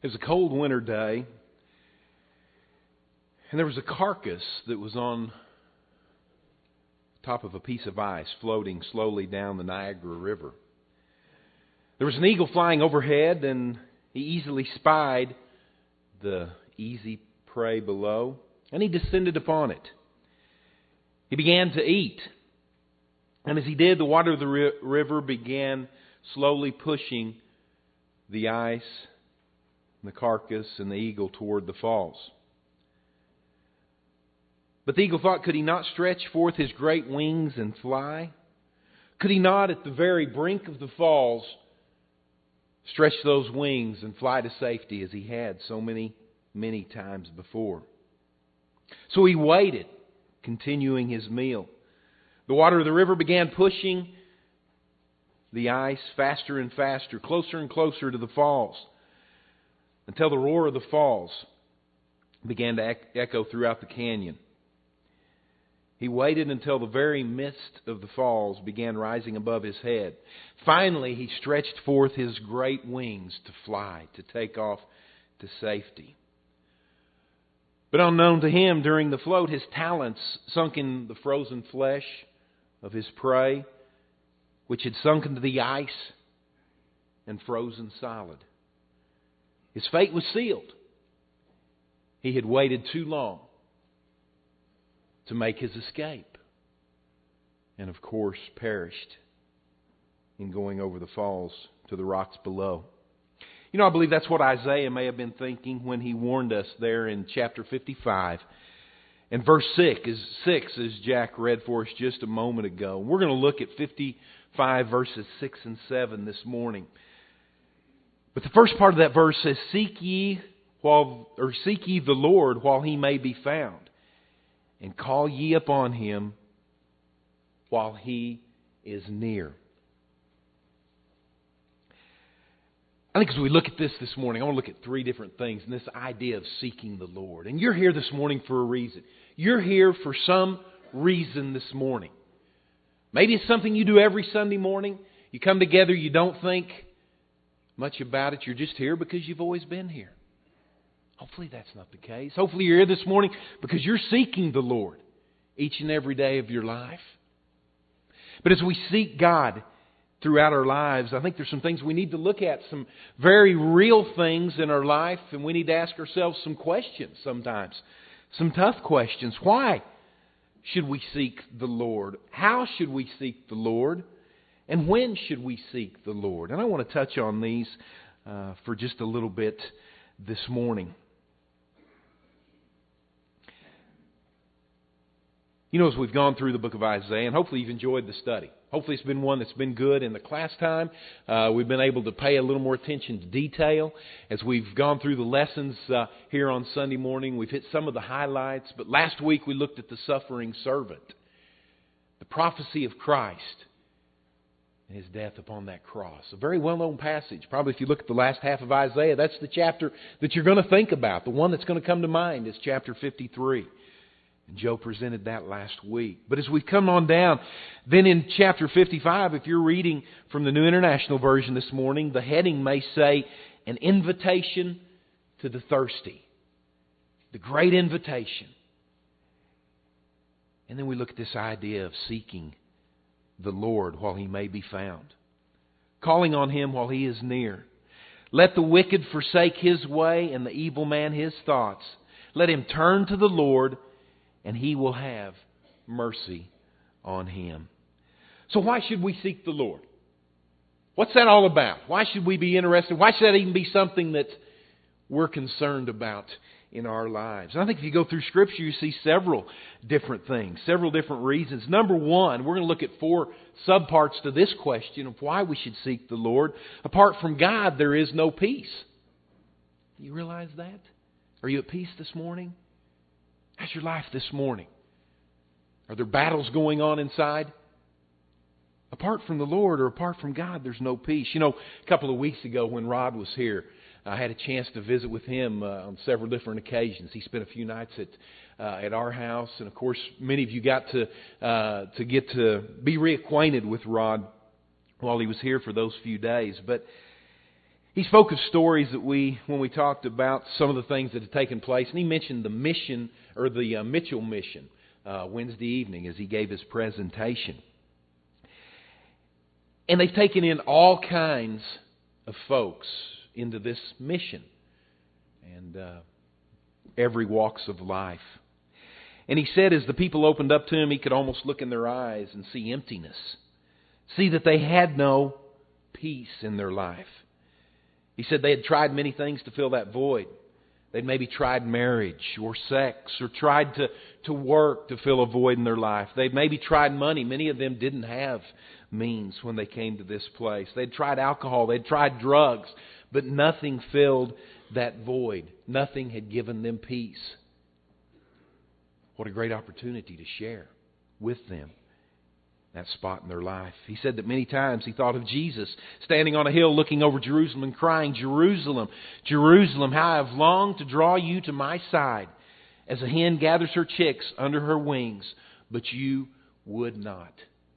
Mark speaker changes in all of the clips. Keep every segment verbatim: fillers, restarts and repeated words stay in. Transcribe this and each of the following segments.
Speaker 1: It was a cold winter day, and there was a carcass that was on top of a piece of ice floating slowly down the Niagara River. There was an eagle flying overhead, and he easily spied the easy prey below, and he descended upon it. He began to eat, and as he did, the water of the ri- river began slowly pushing the ice, the carcass, and the eagle toward the falls. But the eagle thought, could he not stretch forth his great wings and fly? Could he not, at the very brink of the falls, stretch those wings and fly to safety as he had so many, many times before? So he waited, continuing his meal. The water of the river began pushing the ice faster and faster, closer and closer to the falls, until the roar of the falls began to echo throughout the canyon. He waited until the very mist of the falls began rising above his head. Finally, he stretched forth his great wings to fly, to take off to safety. But unknown to him, during the float, his talons sunk in the frozen flesh of his prey, which had sunk into the ice and frozen solid. His fate was sealed. He had waited too long to make his escape, and of course perished in going over the falls to the rocks below. You know, I believe that's what Isaiah may have been thinking when he warned us there in chapter fifty-five. And verse six, six, as Jack read for us just a moment ago. We're going to look at fifty-five verses six and seven this morning. But the first part of that verse says, Seek ye while or seek ye the Lord while he may be found, and call ye upon him while he is near. I think as we look at this this morning, I want to look at three different things in this idea of seeking the Lord. And you're here this morning for a reason. You're here for some reason this morning. Maybe it's something you do every Sunday morning. You come together, you don't think much about it. You're just here because you've always been here. Hopefully that's not the case. Hopefully you're here this morning because you're seeking the Lord each and every day of your life. But as we seek God throughout our lives, I think there's some things we need to look at, some very real things in our life, and we need to ask ourselves some questions sometimes, some tough questions. Why should we seek the Lord? How should we seek the Lord? And when should we seek the Lord? And I want to touch on these uh, for just a little bit this morning. You know, as we've gone through the book of Isaiah, and hopefully you've enjoyed the study. Hopefully it's been one that's been good in the class time. Uh, we've been able to pay a little more attention to detail. As we've gone through the lessons uh, here on Sunday morning, we've hit some of the highlights. But last week we looked at the suffering servant, the prophecy of Christ, and His death upon that cross. A very well-known passage. Probably if you look at the last half of Isaiah, that's the chapter that you're going to think about. The one that's going to come to mind is chapter fifty-three. And Joe presented that last week. But as we've come on down, then in chapter fifty-five, if you're reading from the New International Version this morning, the heading may say, An Invitation to the Thirsty. The Great Invitation. And then we look at this idea of seeking the Lord while He may be found. Calling on Him while He is near. Let the wicked forsake his way and the evil man his thoughts. Let him turn to the Lord, and He will have mercy on him. So why should we seek the Lord? What's that all about? Why should we be interested? Why should that even be something that we're concerned about in our lives? And I think if you go through Scripture, you see several different things, several different reasons. Number one, we're going to look at four subparts to this question of why we should seek the Lord. Apart from God, there is no peace. You realize that? Are you at peace this morning? How's your life this morning? Are there battles going on inside? Apart from the Lord or apart from God, there's no peace. You know, a couple of weeks ago when Rod was here, I had a chance to visit with him uh, on several different occasions. He spent a few nights at uh, at our house, and of course, many of you got to uh, to get to be reacquainted with Rod while he was here for those few days. But He spoke of stories that we, when we talked about some of the things that had taken place, and he mentioned the mission, or the uh, Mitchell mission, uh, Wednesday evening as he gave his presentation. And they've taken in all kinds of folks into this mission, and uh, every walks of life. And he said as the people opened up to him, he could almost look in their eyes and see emptiness, see that they had no peace in their life. He said they had tried many things to fill that void. They'd maybe tried marriage or sex, or tried to, to work to fill a void in their life. They'd maybe tried money. Many of them didn't have means when they came to this place. They'd tried alcohol. They'd tried drugs. But nothing filled that void. Nothing had given them peace. What a great opportunity to share with them that spot in their life. He said that many times he thought of Jesus standing on a hill looking over Jerusalem and crying, "Jerusalem, Jerusalem, how I have longed to draw you to my side as a hen gathers her chicks under her wings, but you would not."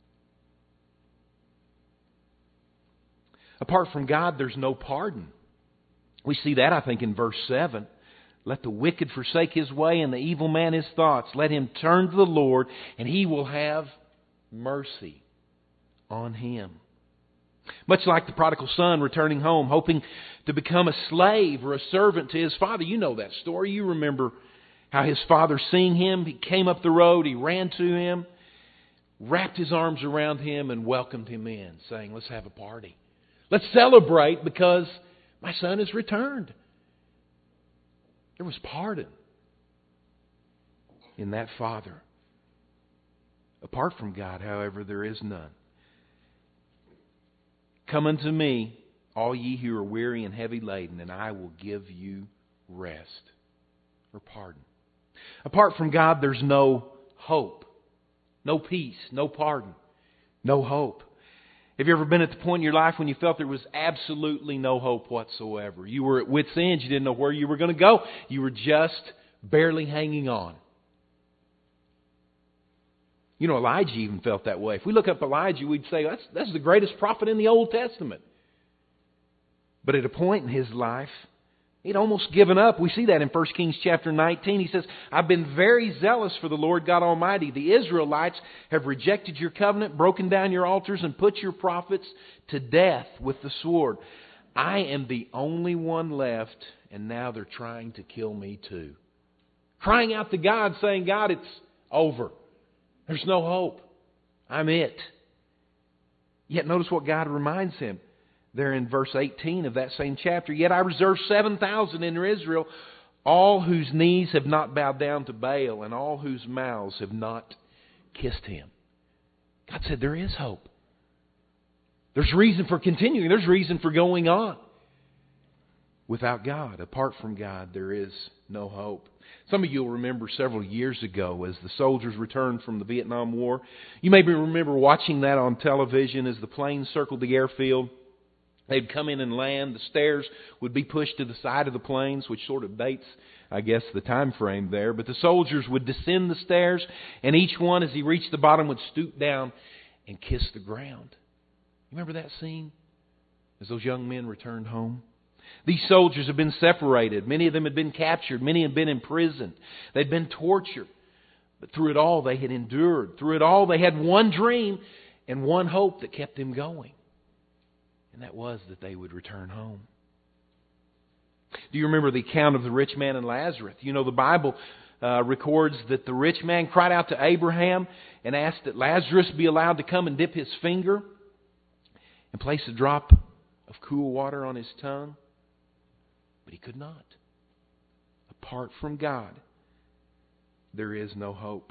Speaker 1: Apart from God, there's no pardon. We see that, I think, in verse seven. Let the wicked forsake his way and the evil man his thoughts. Let him turn to the Lord, and He will have mercy on him. Much like the prodigal son returning home, hoping to become a slave or a servant to his father. You know that story. You remember how his father, seeing him, he came up the road, he ran to him, wrapped his arms around him and welcomed him in, saying, "Let's have a party. Let's celebrate because my son has returned." There was pardon in that father. Apart from God, however, there is none. Come unto me, all ye who are weary and heavy laden, and I will give you rest or pardon. Apart from God, there's no hope, no peace, no pardon, no hope. Have you ever been at the point in your life when you felt there was absolutely no hope whatsoever? You were at wit's end. You didn't know where you were going to go. You were just barely hanging on. You know, Elijah even felt that way. If we look up Elijah, we'd say that's, that's the greatest prophet in the Old Testament. But at a point in his life, he'd almost given up. We see that in First Kings chapter nineteen. He says, "I've been very zealous for the Lord God Almighty. The Israelites have rejected your covenant, broken down your altars, and put your prophets to death with the sword. I am the only one left, and now they're trying to kill me too." Crying out to God, saying, "God, it's over. There's no hope. I'm it." Yet notice what God reminds him there in verse eighteen of that same chapter. "Yet I reserve seven thousand in Israel, all whose knees have not bowed down to Baal, and all whose mouths have not kissed him." God said there is hope. There's reason for continuing. There's reason for going on. Without God, apart from God, there is no hope. Some of you will remember several years ago as the soldiers returned from the Vietnam War. You maybe remember watching that on television as the planes circled the airfield. They'd come in and land. The stairs would be pushed to the side of the planes, which sort of dates, I guess, the time frame there. But the soldiers would descend the stairs, and each one, as he reached the bottom, would stoop down and kiss the ground. You remember that scene? As those young men returned home? These soldiers had been separated. Many of them had been captured. Many had been imprisoned. They'd been tortured. But through it all, they had endured. Through it all, they had one dream and one hope that kept them going. And that was that they would return home. Do you remember the account of the rich man and Lazarus? You know, the Bible uh, records that the rich man cried out to Abraham and asked that Lazarus be allowed to come and dip his finger and place a drop of cool water on his tongue. But he could not. Apart from God, there is no hope.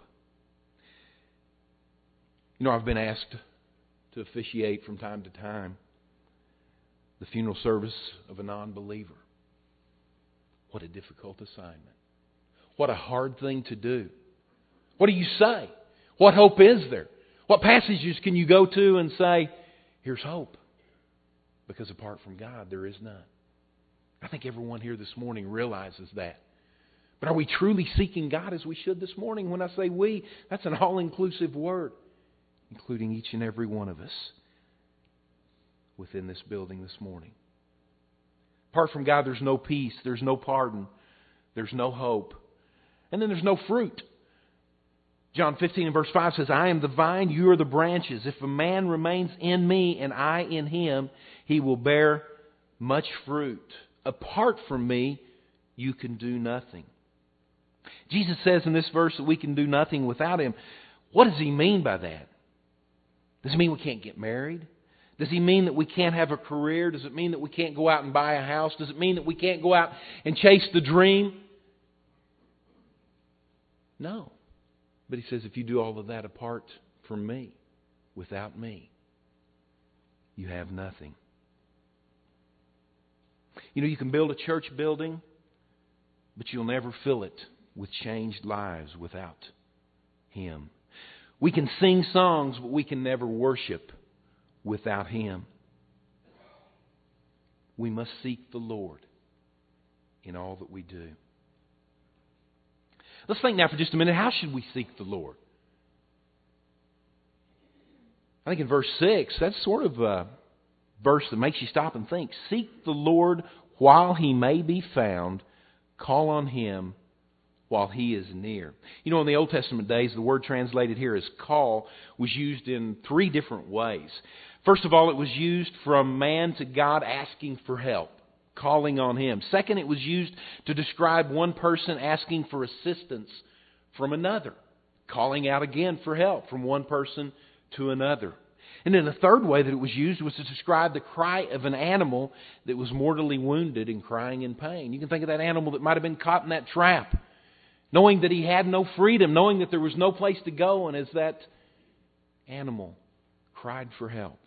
Speaker 1: You know, I've been asked to officiate from time to time the funeral service of a non-believer. What a difficult assignment. What a hard thing to do. What do you say? What hope is there? What passages can you go to and say, here's hope? Because apart from God, there is none. I think everyone here this morning realizes that. But are we truly seeking God as we should this morning? When I say we, that's an all-inclusive word, including each and every one of us within this building this morning. Apart from God, there's no peace, there's no pardon, there's no hope. And then there's no fruit. John fifteen and verse five says, I am the vine, you are the branches. If a man remains in me and I in him, he will bear much fruit. Apart from me, you can do nothing. Jesus says in this verse that we can do nothing without Him. What does He mean by that? Does He mean we can't get married? Does He mean that we can't have a career? Does it mean that we can't go out and buy a house? Does it mean that we can't go out and chase the dream? No. But He says if you do all of that apart from me, without me, you have nothing. You know, you can build a church building, but you'll never fill it with changed lives without Him. We can sing songs, but we can never worship without Him. We must seek the Lord in all that we do. Let's think now for just a minute, how should we seek the Lord? I think in verse six, that's sort of a verse that makes you stop and think. Seek the Lord while He may be found. Call on Him while He is near. You know, in the Old Testament days, the word translated here as call was used in three different ways. First of all, it was used from man to God asking for help, calling on Him. Second, it was used to describe one person asking for assistance from another, calling out again for help from one person to another. And then the third way that it was used was to describe the cry of an animal that was mortally wounded and crying in pain. You can think of that animal that might have been caught in that trap, knowing that he had no freedom, knowing that there was no place to go, and as that animal cried for help.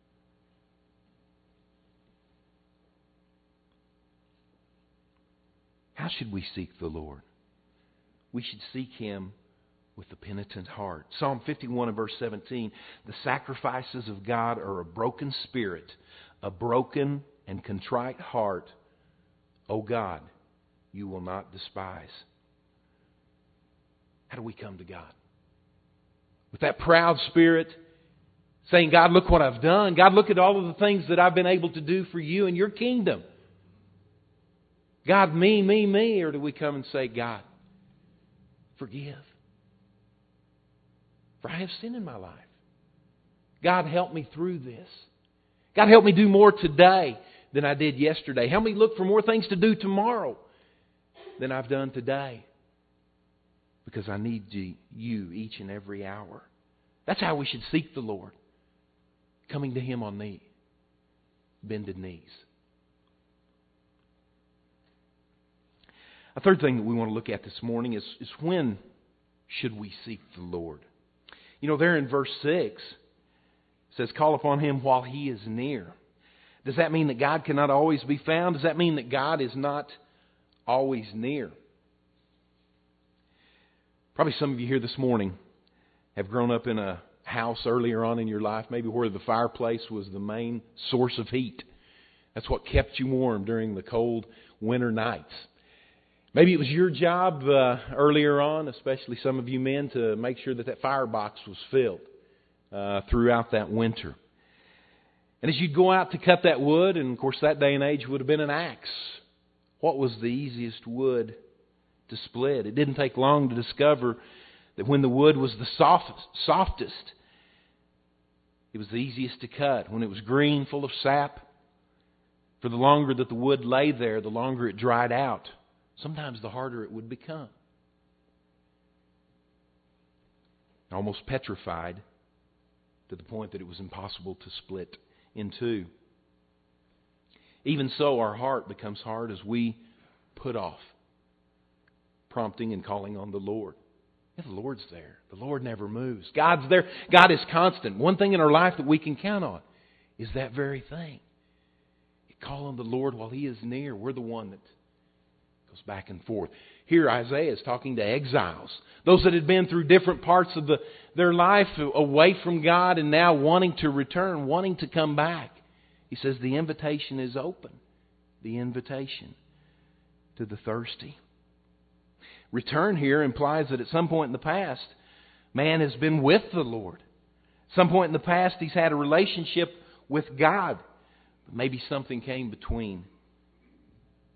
Speaker 1: How should we seek the Lord? We should seek Him with a penitent heart. Psalm fifty-one and verse seventeen, the sacrifices of God are a broken spirit, a broken and contrite heart. O God, you will not despise. How do we come to God? With that proud spirit, saying, God, look what I've done. God, look at all of the things that I've been able to do for you and your kingdom. God, me, me, me. Or do we come and say, God, forgive. For I have sin in my life. God, help me through this. God, help me do more today than I did yesterday. Help me look for more things to do tomorrow than I've done today. Because I need you each and every hour. That's how we should seek the Lord. Coming to Him on knee, bended knees. A third thing that we want to look at this morning is, is when should we seek the Lord? You know, there in verse six, it says, call upon Him while He is near. Does that mean that God cannot always be found? Does that mean that God is not always near? Probably some of you here this morning have grown up in a house earlier on in your life, maybe where the fireplace was the main source of heat. That's what kept you warm during the cold winter nights. Maybe it was your job uh, earlier on, especially some of you men, to make sure that that firebox was filled uh, throughout that winter. And as you'd go out to cut that wood, and of course that day and age would have been an axe, what was the easiest wood to split? It didn't take long to discover that when the wood was the softest, softest, it was the easiest to cut. When it was green, full of sap, for the longer that the wood lay there, the longer it dried out. Sometimes the harder it would become. Almost petrified to the point that it was impossible to split in two. Even so, our heart becomes hard as we put off prompting and calling on the Lord. Yeah, the Lord's there. The Lord never moves. God's there. God is constant. One thing in our life that we can count on is that very thing. You call on the Lord while He is near. We're the one that goes back and forth. Here Isaiah is talking to exiles. Those that had been through different parts of the, their life away from God and now wanting to return, wanting to come back. He says the invitation is open. The invitation to the thirsty. Return here implies that at some point in the past, man has been with the Lord. At some point in the past, he's had a relationship with God. But maybe something came between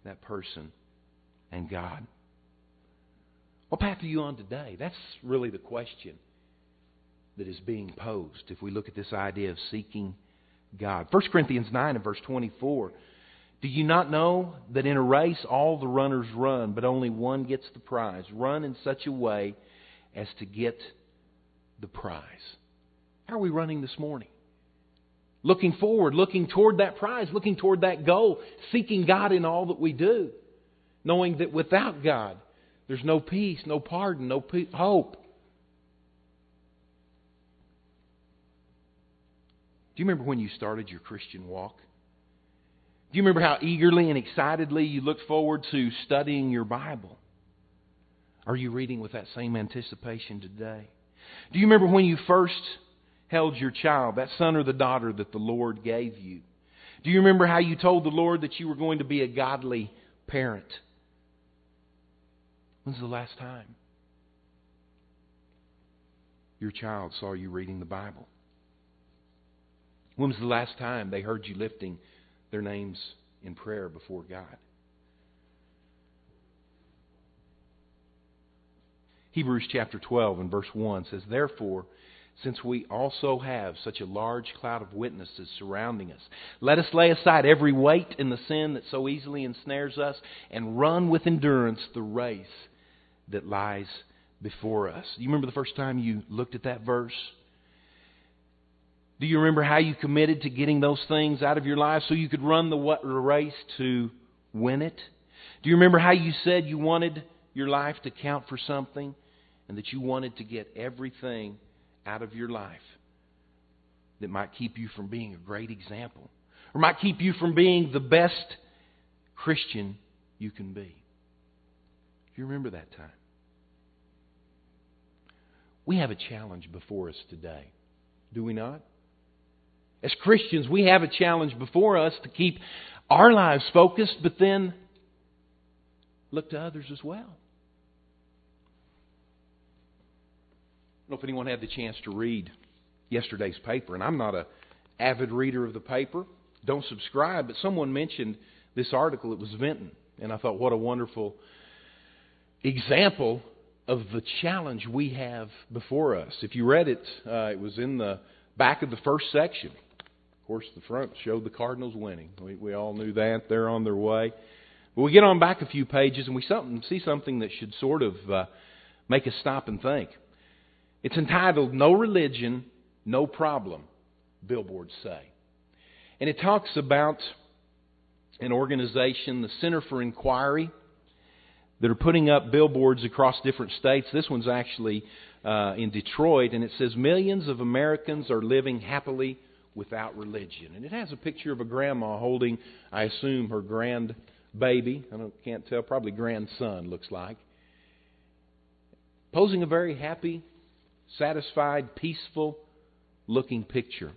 Speaker 1: that person and God. What path are you on today? That's really the question that is being posed if we look at this idea of seeking God. First Corinthians nine and verse twenty-four. Do you not know that in a race all the runners run, but only one gets the prize? Run in such a way as to get the prize. How are we running this morning? Looking forward, looking toward that prize, looking toward that goal, seeking God in all that we do, knowing that without God, there's no peace, no pardon, no pe- hope. Do you remember when you started your Christian walk? Do you remember how eagerly and excitedly you looked forward to studying your Bible? Are you reading with that same anticipation today? Do you remember when you first held your child, that son or the daughter that the Lord gave you? Do you remember how you told the Lord that you were going to be a godly parent? When's the last time your child saw you reading the Bible? When was the last time they heard you lifting their names in prayer before God? Hebrews chapter twelve and verse one says, Therefore, since we also have such a large cloud of witnesses surrounding us, let us lay aside every weight and the sin that so easily ensnares us, and run with endurance the race that lies before us. Do you remember the first time you looked at that verse? Do you remember how you committed to getting those things out of your life so you could run the race to win it? Do you remember how you said you wanted your life to count for something and that you wanted to get everything out of your life that might keep you from being a great example or might keep you from being the best Christian you can be? Do you remember that time? We have a challenge before us today, do we not? As Christians, we have a challenge before us to keep our lives focused, but then look to others as well. I don't know if anyone had the chance to read yesterday's paper, and I'm not an avid reader of the paper. Don't subscribe, but someone mentioned this article. It was Vinton, and I thought, what a wonderful example of the challenge we have before us. If you read it, uh, it was in the back of the first section. Of course, the front showed the Cardinals winning. We, we all knew that. They're on their way. But we get on back a few pages and we something, see something that should sort of uh, make us stop and think. It's entitled, No Religion, No Problem, Billboards Say. And it talks about an organization, the Center for Inquiry, that are putting up billboards across different states. This one's actually uh, in Detroit, and it says, Millions of Americans are living happily without religion. And it has a picture of a grandma holding, I assume, her grandbaby. I don't, can't tell, probably grandson, looks like. Posing a very happy, satisfied, peaceful-looking picture.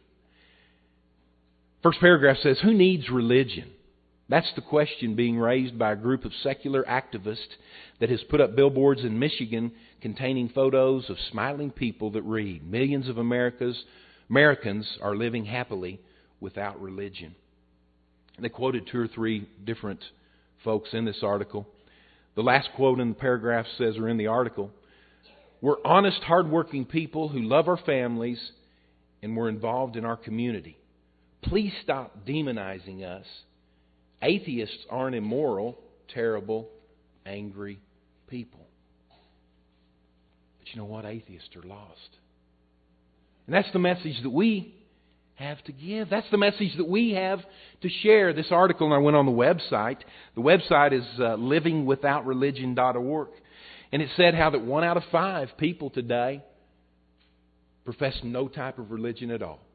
Speaker 1: First paragraph says, Who needs religion? That's the question being raised by a group of secular activists that has put up billboards in Michigan containing photos of smiling people that read, Millions of America's, Americans are living happily without religion. And they quoted two or three different folks in this article. The last quote in the paragraph says, or in the article, We're honest, hardworking people who love our families and we're involved in our community. Please stop demonizing us. Atheists aren't immoral, terrible, angry people. But you know what? Atheists are lost. And that's the message that we have to give. That's the message that we have to share. This article, and I went on the website. The website is uh, living without religion dot org. And it said how that one out of five people today profess no type of religion at all.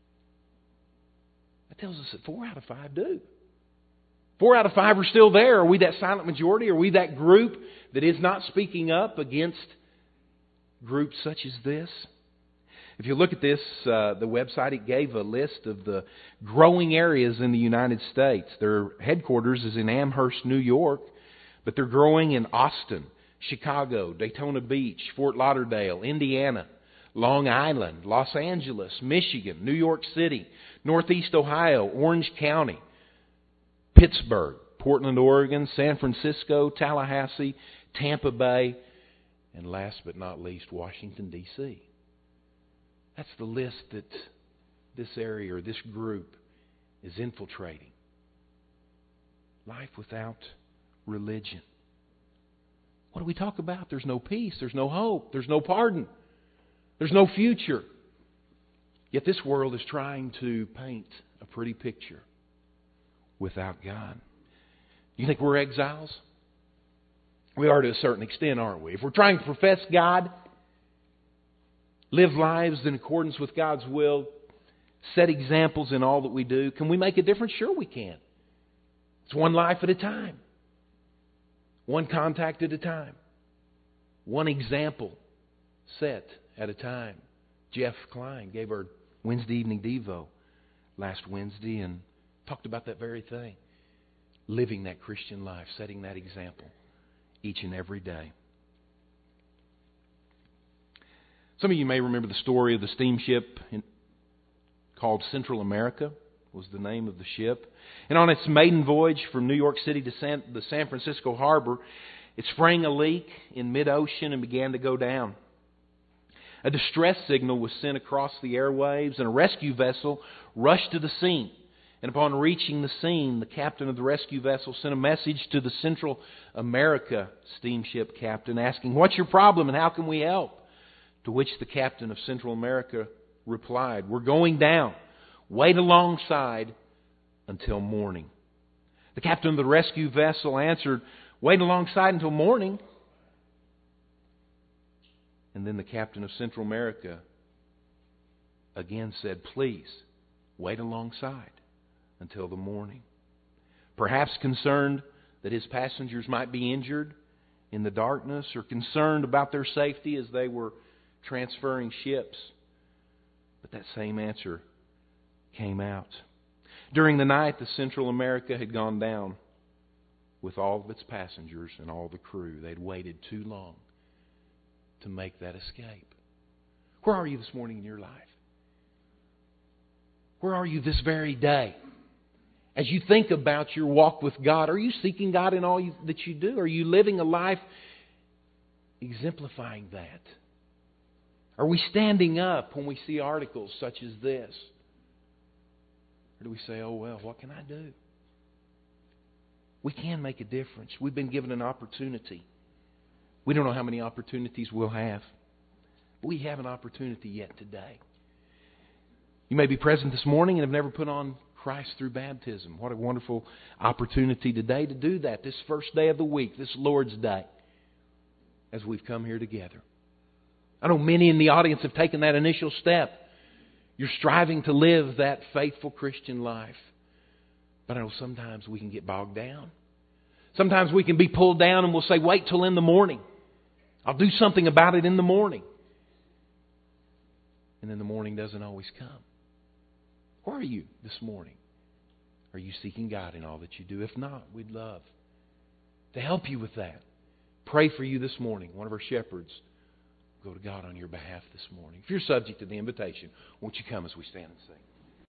Speaker 1: That tells us that four out of five do. Four out of five are still there. Are we that silent majority? Are we that group that is not speaking up against groups such as this? If you look at this, uh, the website, it gave a list of the growing areas in the United States. Their headquarters is in Amherst, New York, but they're growing in Austin, Chicago, Daytona Beach, Fort Lauderdale, Indiana, Long Island, Los Angeles, Michigan, New York City, Northeast Ohio, Orange County, Pittsburgh, Portland, Oregon, San Francisco, Tallahassee, Tampa Bay, and last but not least, Washington, D C That's the list that this area or this group is infiltrating. Life without religion. What do we talk about? There's no peace. There's no hope. There's no pardon. There's no future. Yet this world is trying to paint a pretty picture without God. You think we're exiles? We are to a certain extent, aren't we? If we're trying to profess God, live lives in accordance with God's will, set examples in all that we do, can we make a difference? Sure we can. It's one life at a time. One contact at a time. One example set at a time. Jeff Klein gave our Wednesday evening Devo last Wednesday and talked about that very thing. Living that Christian life, setting that example each and every day. Some of you may remember the story of the steamship in, called Central America, was the name of the ship. And on its maiden voyage from New York City to San, the San Francisco harbor, it sprang a leak in mid-ocean and began to go down. A distress signal was sent across the airwaves, and a rescue vessel rushed to the scene. And upon reaching the scene, the captain of the rescue vessel sent a message to the Central America steamship captain asking, "What's your problem and how can we help?" To which the captain of Central America replied, "We're going down. Wait alongside until morning." The captain of the rescue vessel answered, "Wait alongside until morning." And then the captain of Central America again said, "Please, wait alongside until the morning." Perhaps concerned that his passengers might be injured in the darkness, or concerned about their safety as they were transferring ships. But that same answer came out. During the night, the Central America had gone down with all of its passengers and all the crew. They'd waited too long to make that escape. Where are you this morning in your life? Where are you this very day? As you think about your walk with God, are you seeking God in all you, that you do? Are you living a life exemplifying that? Are we standing up when we see articles such as this? Or do we say, "Oh, well, what can I do?" We can make a difference. We've been given an opportunity. We don't know how many opportunities we'll have. But we have an opportunity yet today. You may be present this morning and have never put on Christ through baptism. What a wonderful opportunity today to do that. This first day of the week, this Lord's Day, as we've come here together. I know many in the audience have taken that initial step. You're striving to live that faithful Christian life. But I know sometimes we can get bogged down. Sometimes we can be pulled down and we'll say, "Wait till in the morning. I'll do something about it in the morning." And then the morning doesn't always come. Where are you this morning? Are you seeking God in all that you do? If not, we'd love to help you with that. Pray for you this morning. One of our shepherds will go to God on your behalf this morning. If you're subject to the invitation, won't you come as we stand and sing?